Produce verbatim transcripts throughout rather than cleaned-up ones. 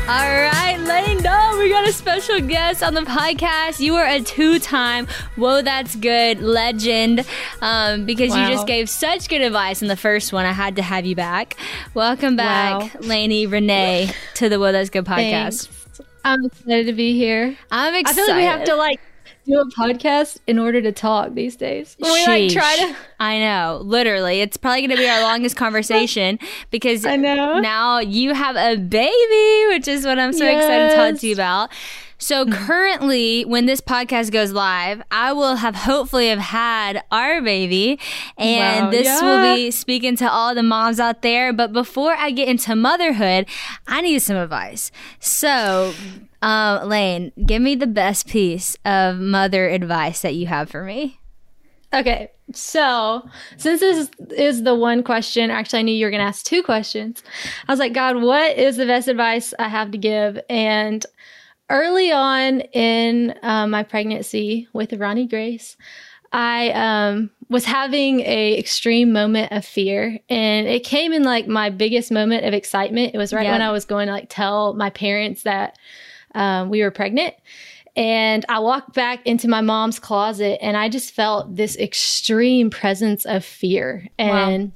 All right, Lane, no, we got a special guest on the podcast. You are a two-time Whoa, That's Good legend um, because wow. you just gave such good advice in the first one. I had to have you back. Welcome back, wow. Lainey Renee, to the Whoa, That's Good podcast. Thanks. I'm excited to be here. I'm excited. I feel like we have to like do a podcast in order to talk these days. When we like try to. I know, literally, it's probably going to be our longest conversation because I know. Now you have a baby, which is what I'm so yes. excited to talk to you about. So currently, when this podcast goes live, I will have hopefully have had our baby, and wow, this yeah. will be speaking to all the moms out there. But before I get into motherhood, I need some advice. So, um, Lane, give me the best piece of mother advice that you have for me. Okay, so since this is the one question, actually I knew you were going to ask two questions. I was like, God, what is the best advice I have to give? And early on in uh, my pregnancy with Ronnie Grace, I um, was having a extreme moment of fear, and it came in like my biggest moment of excitement. It was right yep. when I was going to like tell my parents that um, we were pregnant. And I walked back into my mom's closet, and I just felt this extreme presence of fear. And wow.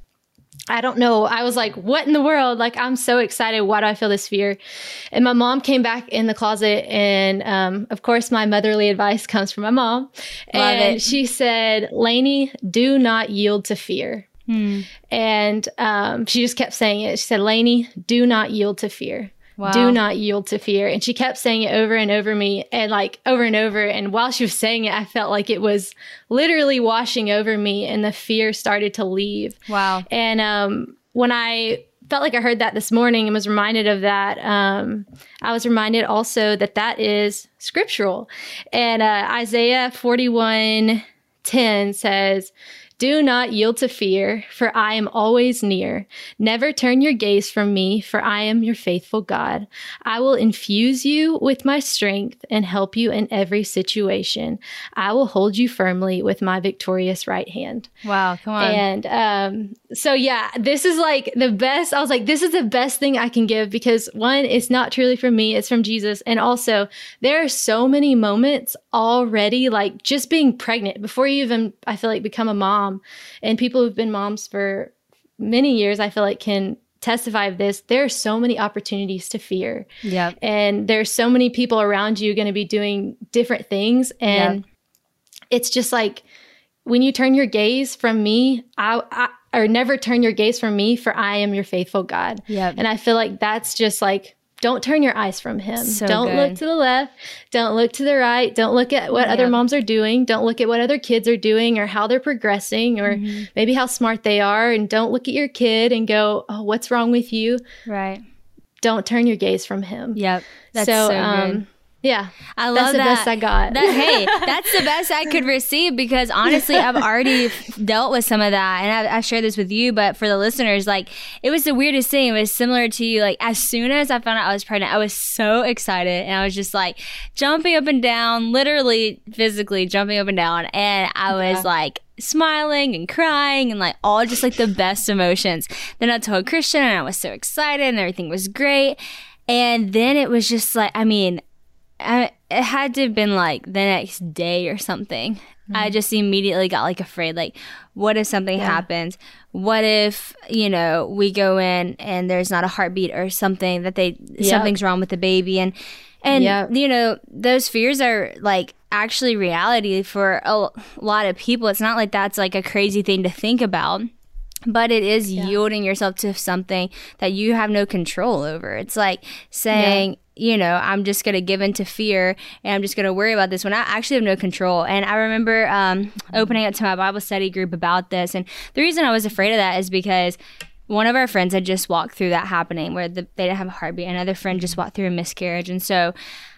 I don't know. I was like, what in the world? Like, I'm so excited. Why do I feel this fear? And my mom came back in the closet. And um, of course, my motherly advice comes from my mom. Love and it. She said, Lainey, do not yield to fear. Hmm. And um, she just kept saying it. She said, Lainey, do not yield to fear. Wow. Do not yield to fear. And she kept saying it over and over me and like over and over. And while she was saying it, I felt like it was literally washing over me, and the fear started to leave. Wow. And um, when I felt like I heard that this morning and was reminded of that, um, I was reminded also that that is scriptural. And uh, Isaiah forty-one ten says, do not yield to fear, for I am always near. Never turn your gaze from me, for I am your faithful God. I will infuse you with my strength and help you in every situation. I will hold you firmly with my victorious right hand. Wow, come on. And um, so, yeah, this is like the best. I was like, this is the best thing I can give because, one, it's not truly from me, it's from Jesus. And also, there are so many moments already, like just being pregnant before you even, I feel like, become a mom. And people who've been moms for many years, I feel like, can testify of this. There are so many opportunities to fear. Yeah. And there's so many people around you going to be doing different things. And yep. it's just like, when you turn your gaze from me, I, I or never turn your gaze from me, for I am your faithful God. Yep. And I feel like that's just like, don't turn your eyes from him. So don't good. look to the left. Don't look to the right. Don't look at what yeah. other moms are doing. Don't look at what other kids are doing or how they're progressing or mm-hmm. maybe how smart they are. And don't look at your kid and go, oh, what's wrong with you? Right. Don't turn your gaze from him. Yep. That's so, so good. Um, yeah, I love that's the that. best I got. That, hey, that's the best I could receive because honestly, I've already dealt with some of that, and I, I share this with you. But for the listeners, like it was the weirdest thing. It was similar to you. Like as soon as I found out I was pregnant, I was so excited, and I was just like jumping up and down, literally, physically jumping up and down, and I was yeah. like smiling and crying and like all just like the best emotions. Then I told Christian, and I was so excited, and everything was great. And then it was just like, I mean. I, it had to have been like the next day or something. Mm-hmm. I just immediately got like afraid. Like, what if something yeah. happens? What if, you know, we go in and there's not a heartbeat or something that they, yep. something's wrong with the baby. And, and yep. you know, those fears are like actually reality for a lot of people. It's not like that's like a crazy thing to think about. But it is yeah. yielding yourself to something that you have no control over. It's like saying, yeah. you know, I'm just going to give in to fear and I'm just going to worry about this when I actually have no control. And I remember um, opening up to my Bible study group about this. And the reason I was afraid of that is because one of our friends had just walked through that happening where the, they didn't have a heartbeat. Another friend just walked through a miscarriage. And so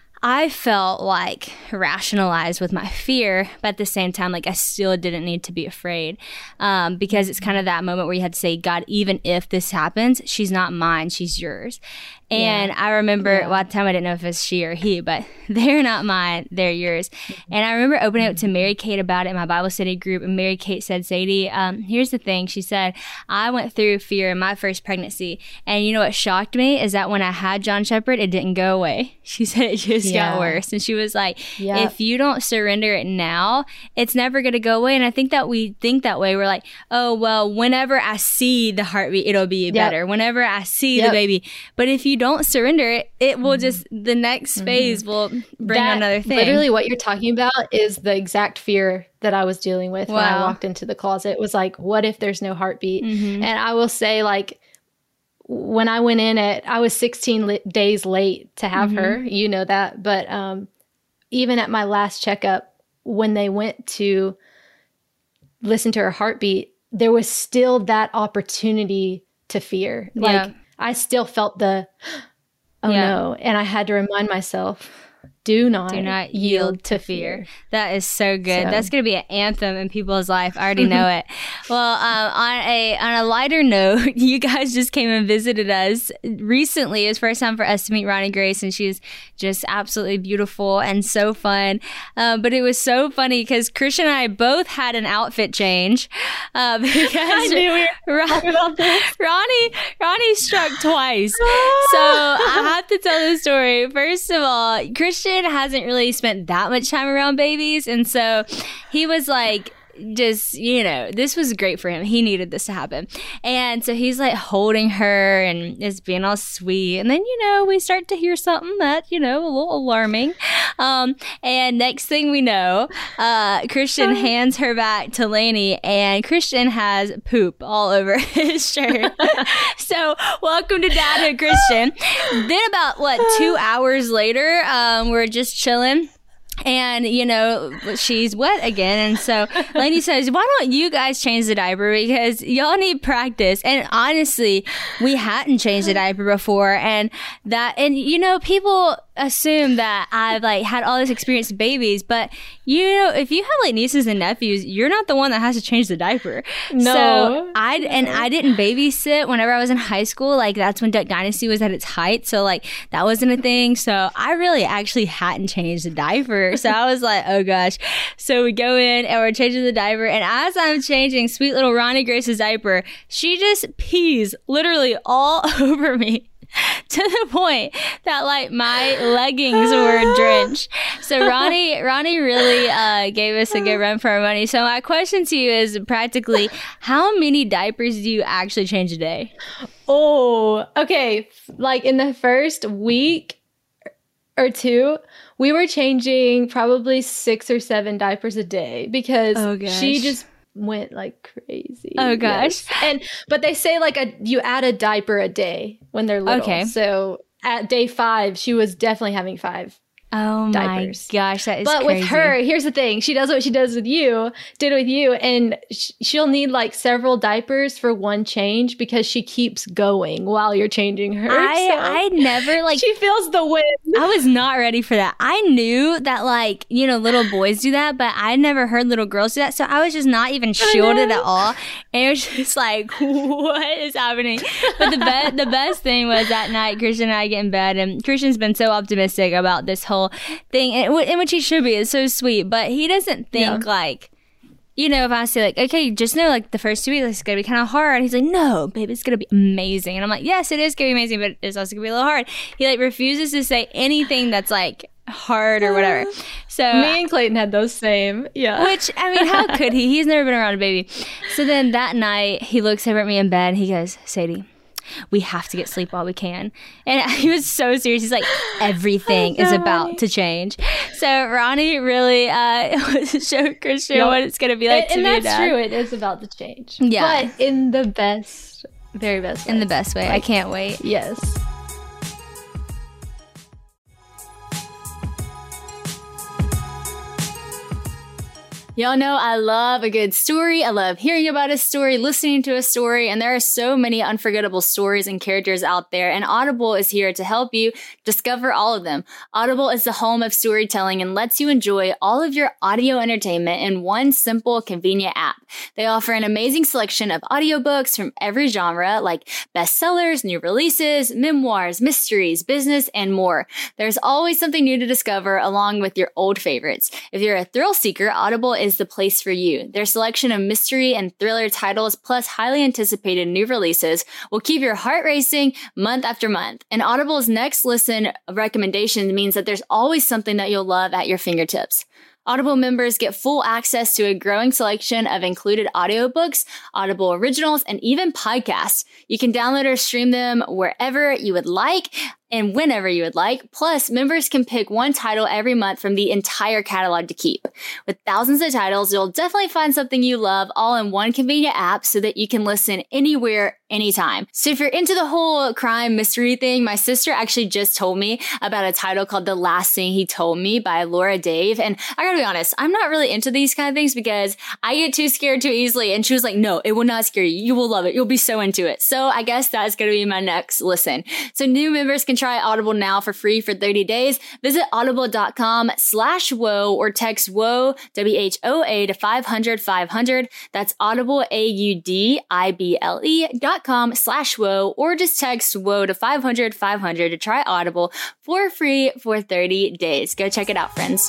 I felt like rationalized with my fear, but at the same time, like I still didn't need to be afraid um, because it's kind of that moment where you had to say, God, even if this happens, she's not mine, she's yours. And Yeah. I remember, Yeah. well, at the time I didn't know if it was she or he, but they're not mine, they're yours. And I remember opening up to Mary Kate about it in my Bible study group. And Mary Kate said, Sadie, um, here's the thing. She said, I went through fear in my first pregnancy. And you know what shocked me is that when I had John Shepherd, it didn't go away. She said it just Yeah. got worse. And she was like, Yep. if you don't surrender it now, it's never going to go away. And I think that we think that way. We're like, oh, well, whenever I see the heartbeat, it'll be Yep. better. Whenever I see Yep. the baby. But if you don't surrender it, it will just, the next phase will bring That- another thing. Literally, what you're talking about is the exact fear that I was dealing with when I Wow. walked into the closet. It was like, what if there's no heartbeat? Mhm. And I will say, like, when I went in at, I was sixteen li- days late to have her. You know that. But um, even at my last checkup, when they went to listen to her heartbeat, there was still that opportunity to fear. Like, Yeah. I still felt the, oh Yeah. no. And I had to remind myself, do not, Do not yield to fear. That is so good. So- That's going to be an anthem in people's life. I already know it. Well, um, on a on a lighter note, you guys just came and visited us recently. It was first time for us to meet Ronnie Grace, and she's just absolutely beautiful and so fun. Uh, but it was so funny because Christian and I both had an outfit change uh, because I knew we were Ron- talking about this. Ronnie Ronnie struck twice. So I have to tell the story. First of all, Christian hasn't really spent that much time around babies, and so he was like, just, you know, this was great for him. He needed this to happen. And so he's like holding her and is being all sweet. And then, you know, we start to hear something that, you know, a little alarming. Um, and next thing we know, uh, Christian hands her back to Lainey, and Christian has poop all over his shirt. So welcome to Dadhood, Christian. Then about, what, two hours later, um, we're just chilling. And, you know, she's wet again. And so Lainey says, why don't you guys change the diaper? Because y'all need practice. And honestly, we hadn't changed the diaper before. And that, and, you know, people assume that I've like had all this experience with babies. But, you know, if you have like nieces and nephews, you're not the one that has to change the diaper. No. So I, and I didn't babysit whenever I was in high school. Like, that's when Duck Dynasty was at its height. So, like, that wasn't a thing. So I really actually hadn't changed the diaper. So I was like, oh gosh. So we go in and we're changing the diaper. And as I'm changing sweet little Ronnie Grace's diaper, she just pees literally all over me. To the point that like my leggings were drenched. So Ronnie, Ronnie really uh, gave us a good run for our money. So my question to you is practically, how many diapers do you actually change a day? Oh, okay. Like in the first week or two, we were changing probably six or seven diapers a day because Oh, gosh. she just went like crazy. Oh, gosh. Yes. And but they say like a you add a diaper a day when they're little. Okay. So at day five, she was definitely having five. Oh Diapers. my gosh, that is But crazy. with her, here's the thing. She does what she does with you, did with you, and sh- she'll need like several diapers for one change because she keeps going while you're changing her. I, So I never like she feels the wind. I was not ready for that. I knew that, like, you know, little boys do that, but I never heard little girls do that. So I was just not even shielded at all. And it was just like, what is happening? But the, be- the best thing was that night, Christian and I get in bed, and Christian's been so optimistic about this whole thing, and in which he should be. It's so sweet. But he doesn't think, Yeah. like, you know, if I say like, okay, just know like the first two weeks it's gonna be kind of hard. He's like, no, babe, it's gonna be amazing. And I'm like, yes, it is gonna be amazing, but it's also gonna be a little hard. He like refuses to say anything that's like hard or whatever. So Me and Clayton had those same. Yeah. which, I mean, how could he? He's never been around a baby. So then that night, he looks over at me in bed. He goes, Sadie, we have to get sleep while we can. And he was so serious. He's like, everything is about to change. So Ronnie really uh, showed Christian Yep. what it's going to be like and to and be a that's dad. true. It is about to change. Yeah. But in the best, very best way. In the best way. I can't wait. Yes. Y'all know I love a good story. I love hearing about a story, listening to a story, and there are so many unforgettable stories and characters out there, and Audible is here to help you discover all of them. Audible is the home of storytelling and lets you enjoy all of your audio entertainment in one simple, convenient app. They offer an amazing selection of audiobooks from every genre, like bestsellers, new releases, memoirs, mysteries, business, and more. There's always something new to discover along with your old favorites. If you're a thrill seeker, Audible is the place for you. Their selection of mystery and thriller titles plus highly anticipated new releases will keep your heart racing month after month. And Audible's next listen recommendation means that there's always something that you'll love at your fingertips. Audible members get full access to a growing selection of included audiobooks, Audible originals, and even podcasts. You can download or stream them wherever you would like and whenever you would like. Plus, members can pick one title every month from the entire catalog to keep. With thousands of titles, you'll definitely find something you love all in one convenient app so that you can listen anywhere, anytime. So if you're into the whole crime mystery thing, my sister actually just told me about a title called The Last Thing He Told Me by Laura Dave. And I gotta be honest, I'm not really into these kind of things because I get too scared too easily. And she was like, no, it will not scare you. You will love it. You'll be so into it. So I guess that's gonna be my next listen. So new members can try Audible now for free for thirty days. Visit audible.com slash whoa or text whoa, W H O A to five hundred five hundred. That's audible, A U D I B L E dot com slash whoa, or just text whoa to five hundred five hundred to try Audible for free for thirty days. Go check it out, friends.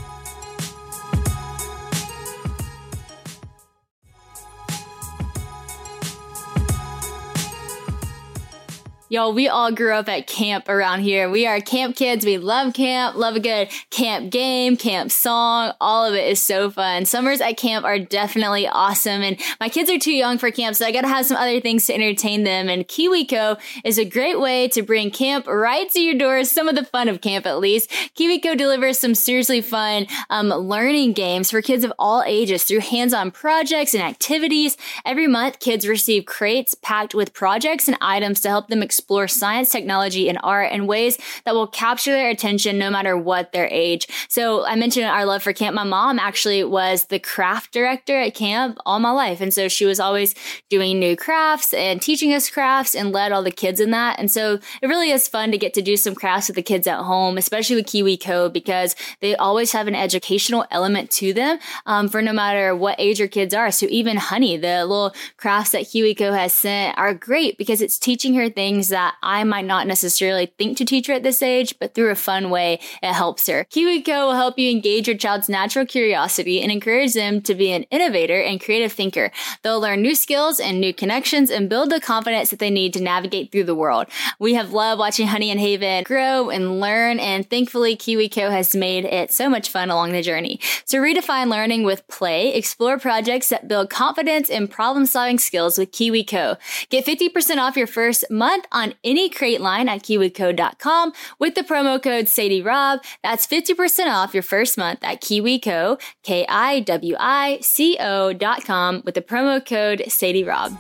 Y'all, we all grew up at camp around here. We are camp kids. We love camp, love a good camp game, camp song. All of it is so fun. Summers at camp are definitely awesome. And my kids are too young for camp, so I got to have some other things to entertain them. And KiwiCo is a great way to bring camp right to your doors. Some of the fun of camp, at least. KiwiCo delivers some seriously fun um, learning games for kids of all ages through hands-on projects and activities. Every month, kids receive crates packed with projects and items to help them explore explore science, technology, and art in ways that will capture their attention no matter what their age. So I mentioned our love for camp. My mom actually was the craft director at camp all my life. And so she was always doing new crafts and teaching us crafts and led all the kids in that. And so it really is fun to get to do some crafts with the kids at home, especially with KiwiCo, because they always have an educational element to them um, for no matter what age your kids are. So even Honey, the little crafts that KiwiCo has sent are great because it's teaching her things that I might not necessarily think to teach her at this age, but through a fun way, it helps her. KiwiCo will help you engage your child's natural curiosity and encourage them to be an innovator and creative thinker. They'll learn new skills and new connections and build the confidence that they need to navigate through the world. We have loved watching Honey and Haven grow and learn, and thankfully KiwiCo has made it so much fun along the journey. So redefine learning with play, explore projects that build confidence and problem-solving skills with KiwiCo. Get fifty percent off your first month on any crate line at kiwico dot com with the promo code Sadie Rob. That's fifty percent off your first month at KiwiCo, K I W I C O dot com with the promo code Sadie Rob.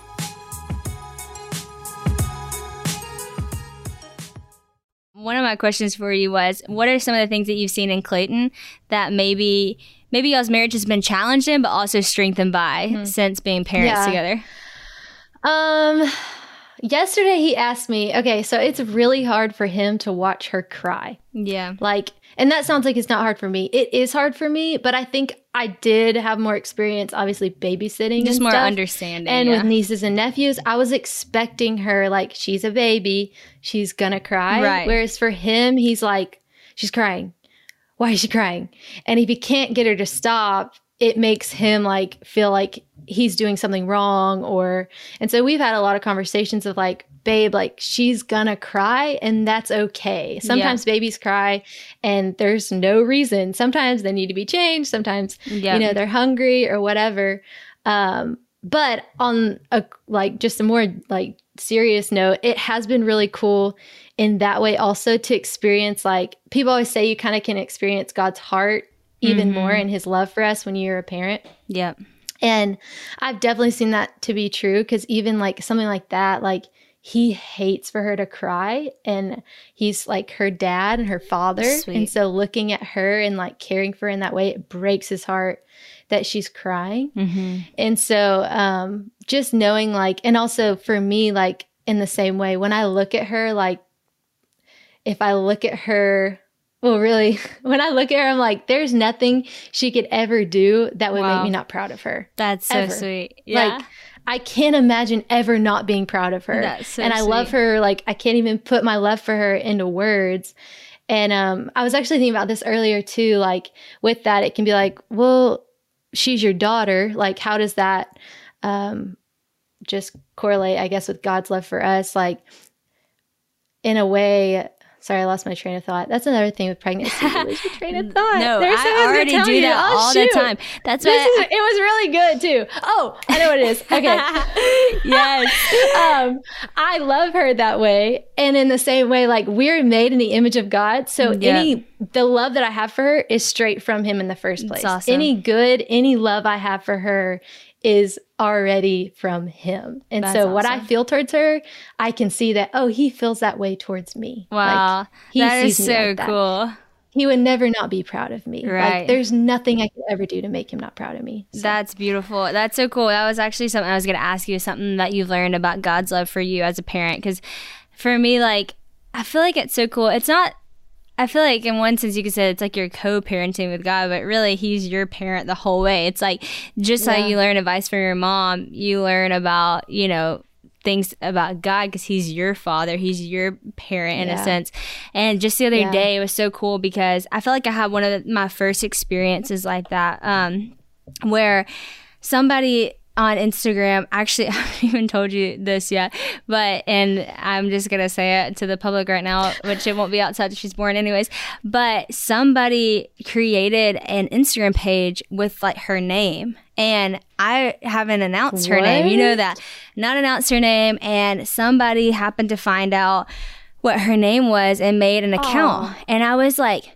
One of my questions for you was, what are some of the things that you've seen in Clayton that maybe maybe y'all's marriage has been challenged in, but also strengthened by mm-hmm. since being parents yeah. together? Um... Yesterday he asked me, okay, so it's really hard for him to watch her cry. Yeah. Like, and that sounds like it's not hard for me. It is hard for me, but I think I did have more experience, obviously, babysitting. Just and more stuff. understanding. And yeah. with nieces and nephews, I was expecting her, like, she's a baby, she's gonna cry. Right. Whereas for him, he's like, she's crying. Why is she crying? And if he can't get her to stop, it makes him like feel like he's doing something wrong, or, and so we've had a lot of conversations of like, babe, like she's gonna cry and that's okay. Sometimes yeah. babies cry and there's no reason. Sometimes they need to be changed. Sometimes, yeah. you know, they're hungry or whatever. Um, but on a, like just a more like serious note, it has been really cool in that way also to experience, like people always say you kind of can experience God's heart even mm-hmm. more and his love for us when you're a parent. Yeah. And I've definitely seen that to be true, because even like something like that, like he hates for her to cry, and he's like her dad and her father. Sweet. And so looking at her and like caring for her in that way, it breaks his heart that she's crying. Mm-hmm. And so um, just knowing like, and also for me, like in the same way, when I look at her, like if I look at her, well, really, when I look at her, I'm like, there's nothing she could ever do that would Wow. make me not proud of her. That's so Ever. sweet. Yeah. Like, I can't imagine ever not being proud of her. That's so and I sweet. love her. Like, I can't even put my love for her into words. And um, I was actually thinking about this earlier too. Like, with that, it can be like, well, she's your daughter. Like, how does that um, just correlate, I guess, with God's love for us? Like, in a way, sorry, I lost my train of thought. That's another thing with pregnancy. You lose your train of thought. No, There's I someone's gonna already tell do you, that "Oh, all shoot, the time. That's This why. is, it was really good too. Oh, I know what it is. Okay. Yes. um, I love her that way. And in the same way, like we're made in the image of God. So Yeah. any, the love that I have for her is straight from him in the first place. That's awesome. Any good, any love I have for her is already from him. And That's so what I awesome. feel towards her, I can see that, oh, he feels that way towards me. Wow. Like, he That is sees me so like that. cool. He would never not be proud of me. Right. Like there's nothing I could ever do to make him not proud of me. So. That's beautiful. That's so cool. That was actually something I was going to ask you, something that you've learned about God's love for you as a parent. Because for me, like, I feel like it's so cool. It's not, I feel like in one sense you could say it's like you're co-parenting with God, but really he's your parent the whole way. It's like just Yeah. how you learn advice from your mom, you learn about, you know, things about God because he's your father. He's your parent in Yeah. a sense. And just the other Yeah. day, it was so cool because I feel like I had one of the, my first experiences like that um, where somebody on Instagram, actually, I haven't even told you this yet, but, and I'm just going to say it to the public right now, which it won't be outside till she's born anyways, but somebody created an Instagram page with like her name. And I haven't announced her name. You know that. Not announced her name. And somebody happened to find out what her name was and made an account. Aw. And I was like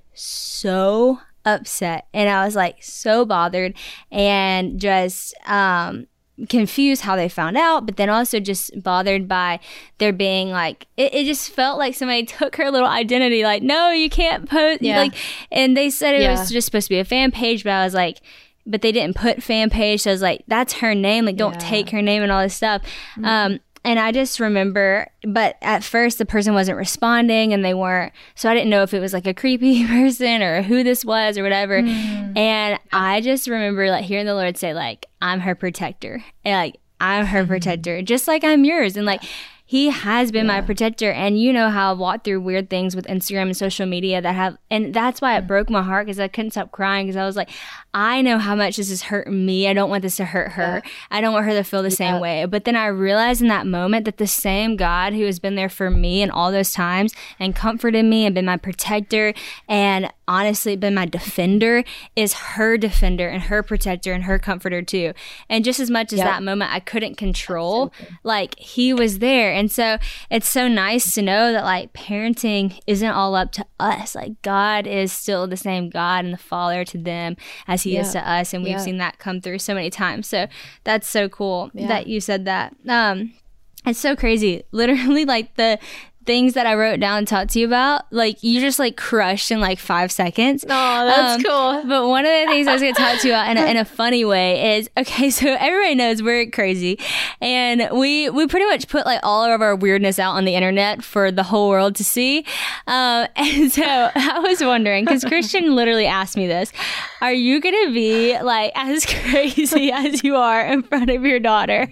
so upset. And I was like so bothered and just um, confused how they found out. But then also just bothered by there being like, it, it just felt like somebody took her little identity. Like, no, you can't post. Yeah. Like, and they said it Yeah. was just supposed to be a fan page. But I was like, but they didn't put fan page. So I was like, that's her name. Like, don't Yeah. take her name and all this stuff. Um, and I just remember, but at first the person wasn't responding and they weren't. So I didn't know if it was like a creepy person or who this was or whatever. And I just remember like hearing the Lord say like, I'm her protector. And like, I'm her protector, just like I'm yours. And like, he has been my protector. And you know how I've walked through weird things with Instagram and social media that have, and that's why it broke my heart because I couldn't stop crying because I was like, I know how much this is hurting me. I don't want this to hurt her. I don't want her to feel the same way. But then I realized in that moment that the same God who has been there for me in all those times and comforted me and been my protector and honestly been my defender is her defender and her protector and her comforter too. And just as much as Yep. that moment I couldn't control, like he was there. And so it's so nice to know that like parenting isn't all up to us. Like God is still the same God and the father to them as he is Yeah. to us. And we've Yeah. seen that come through so many times. So that's so cool Yeah. that you said that. Um, it's so crazy. Literally like the things that I wrote down and talked to you about, like you just like crushed in like five seconds. Oh, that's Um, cool. But one of the things I was going to talk to you about in a, in a funny way is, okay, so everybody knows we're crazy. And we, we pretty much put like all of our weirdness out on the internet for the whole world to see. Um, and so I was wondering, because Christian literally asked me this, are you going to be like as crazy as you are in front of your daughter?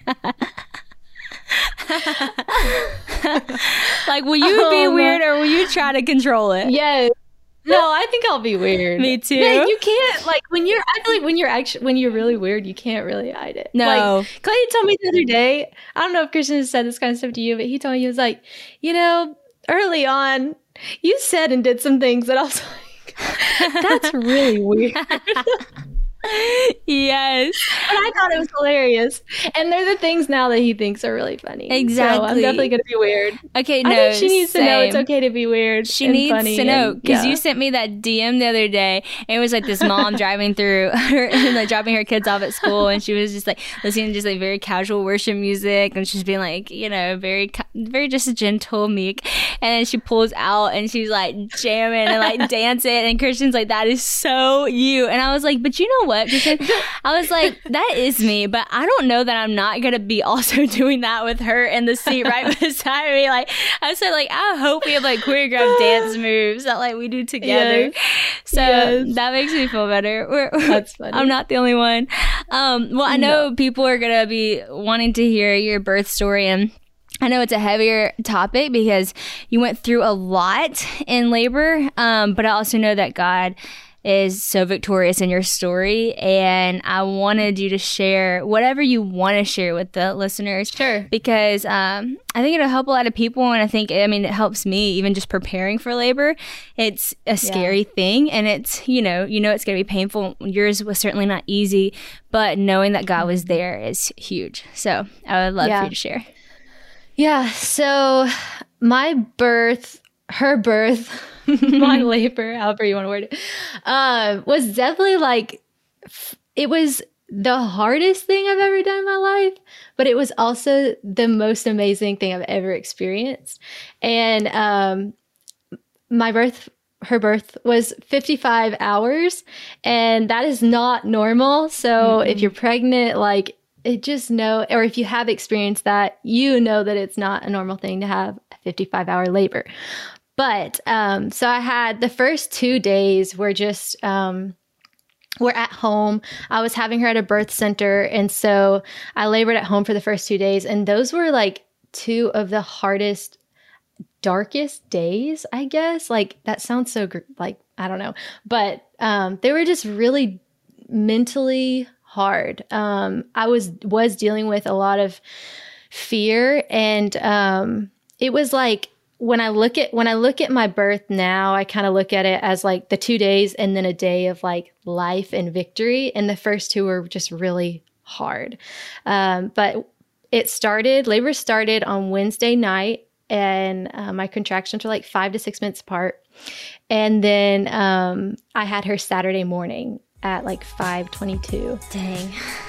Like, will you be Oh, my- weird or will you try to control it? Yes. No, I think I'll be weird. Me too. Yeah, you can't like when you're. I feel like when you're actually when you're really weird, you can't really hide it. No. Like, Clay told me the other day. I don't know if Christian has said this kind of stuff to you, but he told me he was like, you know, early on, you said and did some things that I was like, that's really weird. Yes. But I thought it was hilarious, and they're the things now that he thinks are really funny. So I'm Exactly. definitely gonna be weird. Okay, no. I think she needs to know it's same. okay to be weird. She and needs funny to know and- because yeah. you sent me that D M the other day, and it was like this mom driving through, her, like dropping her kids off at school, and she was just like listening to just like very casual worship music, and she's being like, you know, very, ki- very just gentle, meek, and then she pulls out and she's like jamming and like dancing, and Christian's like, that is so you, and I was like, but you know what, Kristen? I was like, that is me, but I don't know that I'm not going to be also doing that with her in the seat right beside me. Like, I said, like, I hope we have like choreographed dance moves that like we do together. Yes. So yes. that makes me feel better. We're, That's funny. I'm not the only one. Um, well, I know no. people are going to be wanting to hear your birth story, and I know it's a heavier topic because you went through a lot in labor, um, but I also know that God is so victorious in your story, and I wanted you to share whatever you want to share with the listeners. Sure. Because um, I think it'll help a lot of people, and I think, I mean, it helps me even just preparing for labor. It's a scary yeah. thing, and it's, you know, you know it's going to be painful. Yours was certainly not easy, but knowing that God was there is huge. So I would love yeah. for you to share. Yeah, so my birth, her birth, my labor, however you want to word it, uh, was definitely like, it was the hardest thing I've ever done in my life, but it was also the most amazing thing I've ever experienced. And um, my birth, her birth was fifty-five hours, and that is not normal. So mm-hmm. if you're pregnant, like, it just know, or if you have experienced that, you know that it's not a normal thing to have a fifty-five hour labor. But, um, so I had the first two days were just, um, we're at home. I was having her at a birth center. And so I labored at home for the first two days. And those were like two of the hardest, darkest days, I guess. Like, that sounds so gr- like, I don't know, but, um, they were just really mentally hard. Um, I was, was dealing with a lot of fear, and, um, it was like, when I look at, when I look at my birth now, I kind of look at it as like the two days and then a day of like life and victory. And the first two were just really hard. Um, but it started, labor started on Wednesday night, and uh, my contractions were like five to six minutes apart. And then, um, I had her Saturday morning at like five twenty-two. Dang.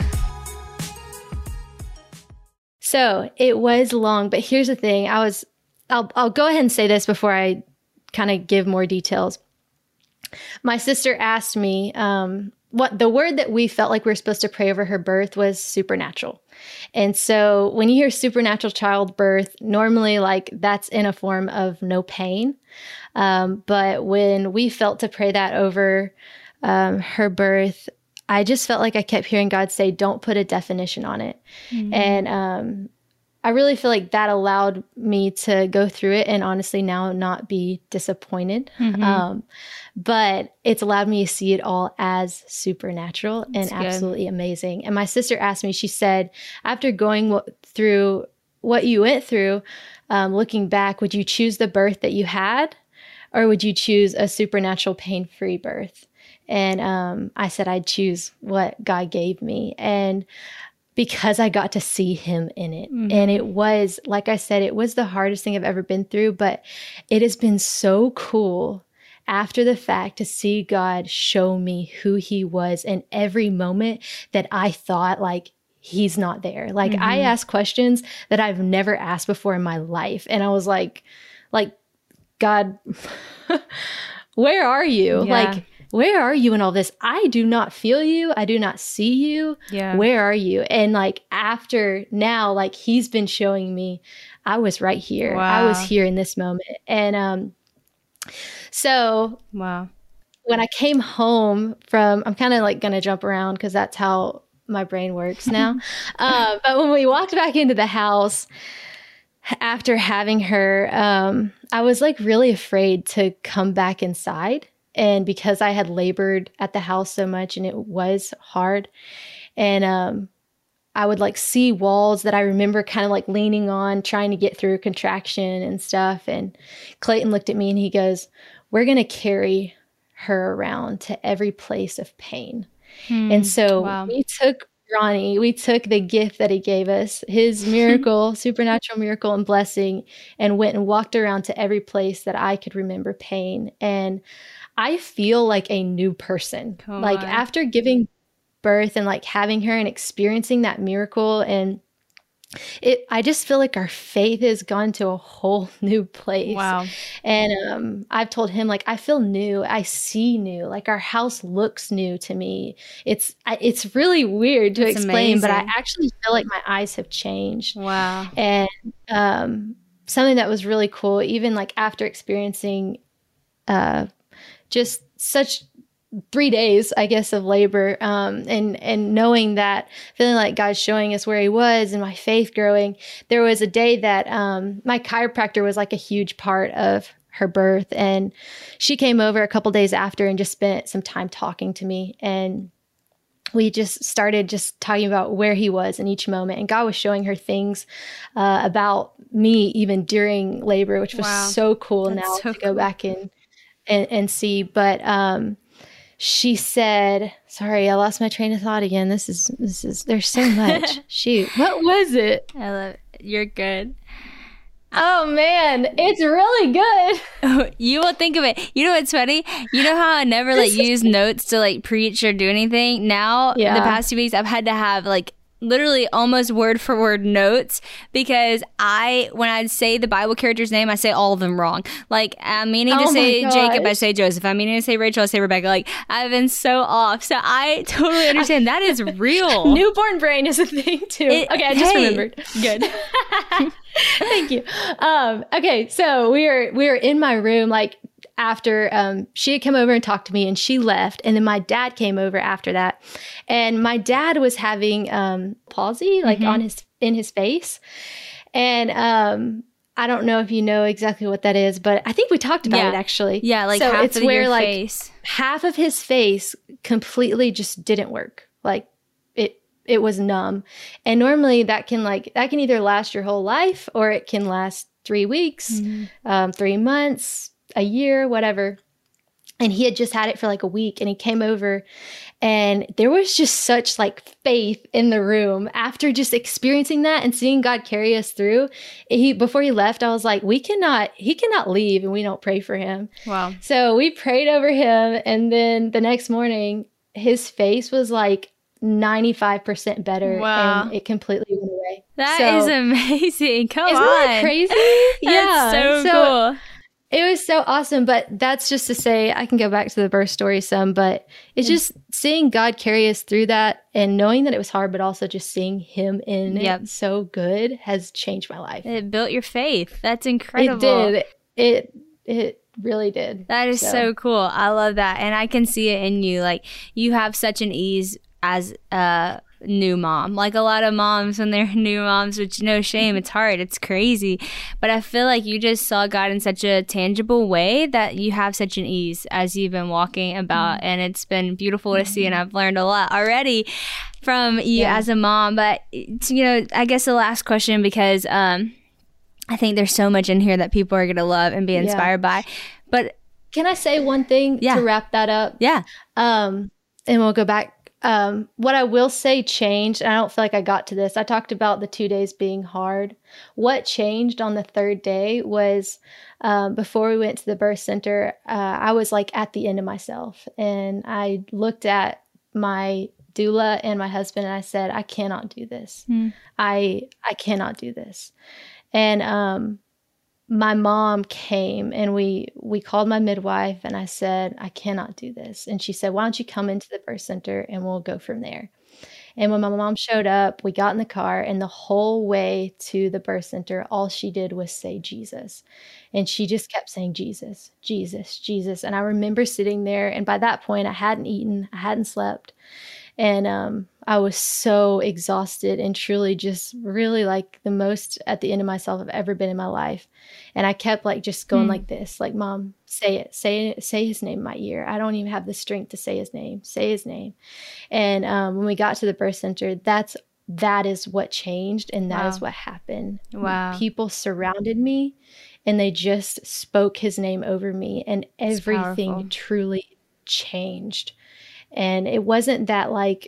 So it was long, but here's the thing. I was, I'll, I'll go ahead and say this before I kind of give more details. My sister asked me, um, what the word that we felt like we were supposed to pray over her birth was supernatural. And so when you hear supernatural childbirth, normally like that's in a form of no pain. Um, but when we felt to pray that over Um, her birth, I just felt like I kept hearing God say, don't put a definition on it. Mm-hmm. And um, I really feel like that allowed me to go through it and honestly now not be disappointed. Mm-hmm. Um, but it's allowed me to see it all as supernatural That's and good. Absolutely amazing. And my sister asked me, she said, after going w- through what you went through, um, looking back, would you choose the birth that you had, or would you choose a supernatural pain-free birth? And um, I said I'd choose what God gave me. And because I got to see him in it. Mm-hmm. And it was, like I said, it was the hardest thing I've ever been through, but it has been so cool after the fact to see God show me who he was in every moment that I thought like, he's not there. Like mm-hmm. I asked questions that I've never asked before in my life. And I was like, like, God, where are you? Yeah. Like, where are you in all this? I do not feel you. I do not see you. Yeah. Where are you? And like after now, like he's been showing me I was right here. Wow. I was here in this moment. And um, so wow. when I came home from, I'm kind of like going to jump around because that's how my brain works now. uh, but when we walked back into the house after having her, um, I was like really afraid to come back inside. And because I had labored at the house so much and it was hard, and um, I would like see walls that I remember kind of like leaning on, trying to get through a contraction and stuff. And Clayton looked at me and he goes, we're going to carry her around to every place of pain. Hmm, and so wow. we took Ronnie, we took the gift that he gave us, his miracle, supernatural miracle and blessing, and went and walked around to every place that I could remember pain. And I feel like a new person. Come like on. After giving birth and like having her and experiencing that miracle and it I just feel like our faith has gone to a whole new place. Wow. And um I've told him, like, I feel new. I see new. Like, our house looks new to me. It's I, it's really weird to That's explain, but I amazing. actually feel like my eyes have changed. Wow. And um something that was really cool, even like after experiencing uh just such three days, I guess, of labor, um, and and knowing that, feeling like God's showing us where He was, and my faith growing. There was a day that um, my chiropractor was like a huge part of her birth, and she came over a couple days after and just spent some time talking to me, and we just started just talking about where He was in each moment, and God was showing her things uh, about me even during labor, which was Wow. so cool. That's now so to go cool. back and and, and see, but. Um, She said, sorry, I lost my train of thought again. This is, this is, there's so much. Shoot. What was it? I love it. You're good. Oh man, it's really good. You will think of it. You know what's funny? You know how I never like This is- use notes to like preach or do anything? Now, Yeah. the past two weeks, I've had to have like literally almost word for word notes because I, when I say the Bible character's name, I say all of them wrong. Like, I'm meaning to Oh my say Jacob, I gosh. say Joseph. I'm meaning to say Rachel, I say Rebecca. Like, I've been so off. So I totally understand. That is real. Newborn brain is a thing too. It- okay, I just hey. remembered. Good. Thank you. Um, okay, so we were we were in my room like after um, she had come over and talked to me, and she left, and then my dad came over after that, and my dad was having um, palsy like Mhm. on his in his face, and um, I don't know if you know exactly what that is, but I think we talked about Yeah. it actually. Yeah, like so half it's of where your like face. half of his face completely just didn't work. Like it it was numb. And normally that can like that can either last your whole life or it can last three weeks, Mhm. um, three months, a year, whatever. And he had just had it for like a week, and he came over, and there was just such like faith in the room after just experiencing that and seeing God carry us through. He before he left, I was like, we cannot he cannot leave and we don't pray for him. Wow. So we prayed over him, and then the next morning, his face was like ninety-five percent better, Wow. and it completely went away. That So- is amazing. Come Isn't on. that crazy? That's so, so cool. it was so awesome. But that's just to say, I can go back to the birth story some, but it's just seeing God carry us through that and knowing that it was hard, but also just seeing Him in Yep. it so good has changed my life. It built your faith. That's incredible. It did. It it really did. That is so. cool. I love that. And I can see it in you. Like, you have such an ease as a new mom. Like a lot of moms when they're new moms, which no shame, it's hard, it's crazy. But I feel like you just saw God in such a tangible way that you have such an ease as you've been walking about. Mm-hmm. And it's been beautiful to see. And I've learned a lot already from you Yeah. as a mom. But, you know, I guess the last question, because um, I think there's so much in here that people are going to love and be Yeah. inspired by. But Can I say one thing Yeah. to wrap that up? yeah. Um, and we'll go back. Um, what I will say changed, and I don't feel like I got to this. I talked about the two days being hard. What changed on the third day was um, before we went to the birth center, uh, I was like at the end of myself. And I looked at my doula and my husband, and I said, I cannot do this. Hmm. I I cannot do this. And um, my mom came, and we we called my midwife, and I said, I cannot do this. And she said, why don't you come into the birth center and we'll go from there. And when my mom showed up, we got in the car, and the whole way to the birth center, all she did was say Jesus. And she just kept saying Jesus, Jesus, Jesus. And I remember sitting there, and by that point I hadn't eaten, I hadn't slept. And um, I was so exhausted and truly just really like the most at the end of myself I've ever been in my life. And I kept like just going Mm. like this, like, Mom, say it, say it, say his name in my ear. I don't even have the strength to say his name, say his name. And um, when we got to the birth center, that's that is what changed, and that is Wow. what happened. Wow. People surrounded me, and they just spoke his name over me, and It's everything powerful. truly changed. And it wasn't that like,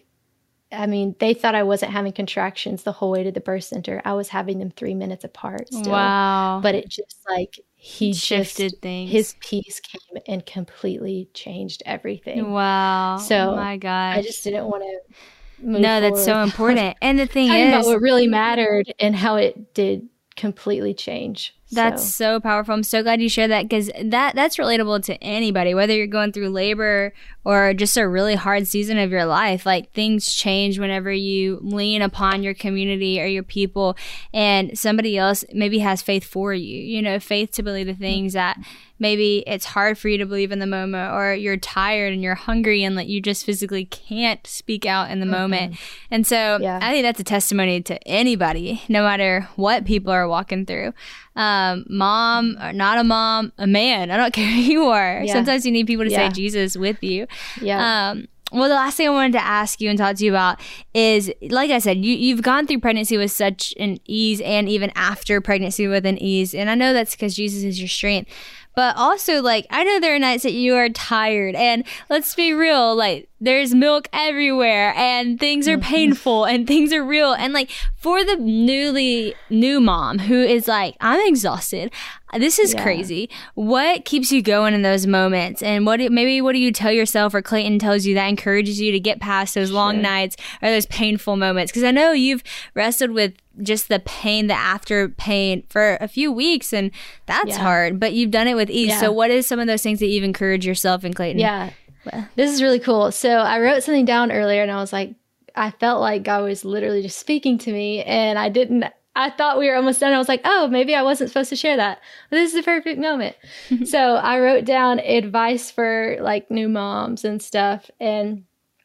I mean, they thought I wasn't having contractions the whole way to the birth center. I was having them three minutes apart still. Wow. But it just like, he shifted just, things. his peace came and completely changed everything. Wow. So, oh my gosh. I just didn't want to move No, that's so forward. important. And the thing Talking about is, what really mattered and how it did completely change. that's So, so powerful. I'm so glad you shared that, because that that's relatable to anybody, whether you're going through labor or just a really hard season of your life. Like, things change whenever you lean upon your community or your people, and somebody else maybe has faith for you. You know, faith to believe the things that maybe it's hard for you to believe in the moment, or you're tired and you're hungry and like you just physically can't speak out in the mm-hmm. moment. And so yeah. I think that's a testimony to anybody, no matter what people are walking through. Um, mom or not a mom, a man, I don't care who you are. Yeah. Sometimes you need people to yeah. say Jesus with you. Yeah. Um, well, the last thing I wanted to ask you and talk to you about is, like I said, you, you've gone through pregnancy with such an ease, and even after pregnancy with an ease. And I know that's because Jesus is your strength. But also, like, I know there are nights that you are tired, and let's be real, like, there's milk everywhere, and things are painful, and things are real. And like, for the newly new mom who is like, I'm exhausted, this is yeah. crazy. What keeps you going in those moments? And what do, maybe what do you tell yourself, or Clayton tells you, that encourages you to get past those long sure. nights or those painful moments? Because I know you've wrestled with just the pain, the after pain for a few weeks, and that's yeah. hard, but you've done it with ease. Yeah. So what is some of those things that you've encouraged yourself in, Clayton? Yeah. This is really cool. So I wrote something down earlier, and I was like, I felt like God was literally just speaking to me, and I didn't, I thought we were almost done. I was like, oh, maybe I wasn't supposed to share that. But this is the perfect moment. So I wrote down advice for like new moms and stuff. And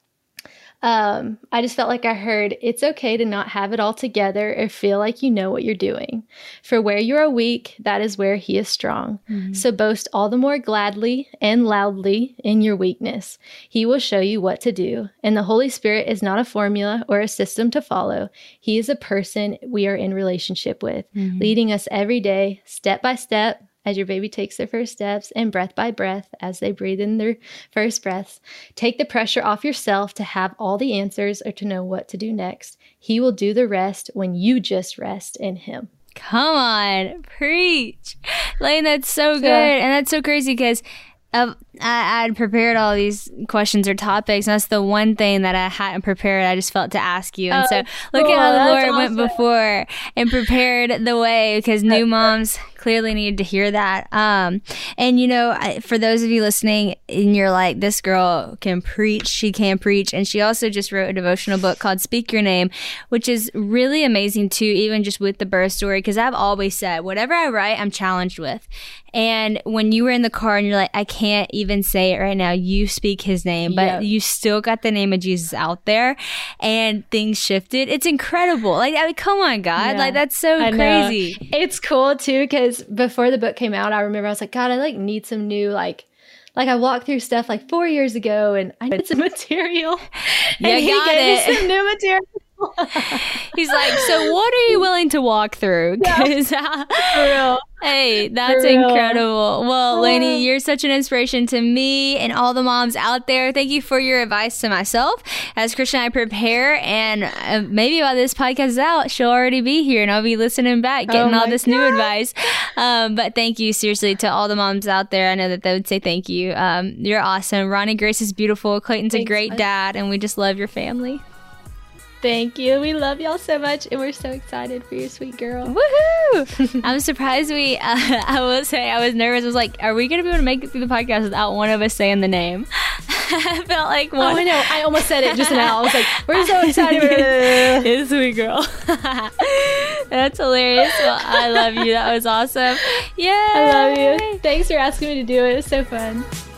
Um, I just felt like I heard, it's okay to not have it all together or feel like you know what you're doing. For where you are weak, that is where he is strong. Mm-hmm. So boast all the more gladly and loudly in your weakness. He will show you what to do. And the Holy Spirit is not a formula or a system to follow. He is a person we are in relationship with, mm-hmm. leading us every day, step by step, as your baby takes their first steps, and breath by breath as they breathe in their first breaths. Take the pressure off yourself to have all the answers or to know what to do next. He will do the rest when you just rest in him. Come on, preach. Lane, that's so good. And that's so crazy, because Uh, I had prepared all these questions or topics, and that's the one thing that I hadn't prepared. I just felt to ask you. And oh, so look cool. at how the Lord awesome. went before and prepared the way, because new moms clearly needed to hear that. Um, and, you know, I, for those of you listening, and you're like, this girl can preach, she can preach. And she also just wrote a devotional book called Speak Your Name, which is really amazing too, even just with the birth story, because I've always said, whatever I write, I'm challenged with. And when you were in the car and you're like, I can't even say it right now, you speak his name, but yep. you still got the name of Jesus out there, and things shifted. It's incredible. Like, I mean, come on, God. Yeah. Like, that's so I crazy. Know. It's cool too, because before the book came out, I remember I was like, God, I like need some new, like, Like I walked through stuff like four years ago, and I need some material. Yeah, and he got gave it. me some new material. He's like, so what are you willing to walk through? Cause, uh, For real. Hey, that's For real. incredible. Well, Lainey, you're such an inspiration to me and all the moms out there. Thank you for your advice to myself. As Christian and I prepare, and uh, maybe while this podcast is out, she'll already be here, and I'll be listening back, getting oh all this God. new advice. Um, but thank you, seriously, to all the moms out there. I know that they would say thank you. Um, you're awesome. Ronnie Grace is beautiful. Clayton's Thanks, a great man. dad, and we just love your family. Thank you. We love y'all so much, and we're so excited for your sweet girl. Woohoo! I'm surprised we, uh, I will say, I was nervous. I was like, are we going to be able to make it through the podcast without one of us saying the name? I felt like one. Oh, I know. I almost said it just now. I was like, we're so excited. It's sweet girl. That's hilarious. Well, I love you. That was awesome. Yay! I love you. Thanks for asking me to do it. It was so fun.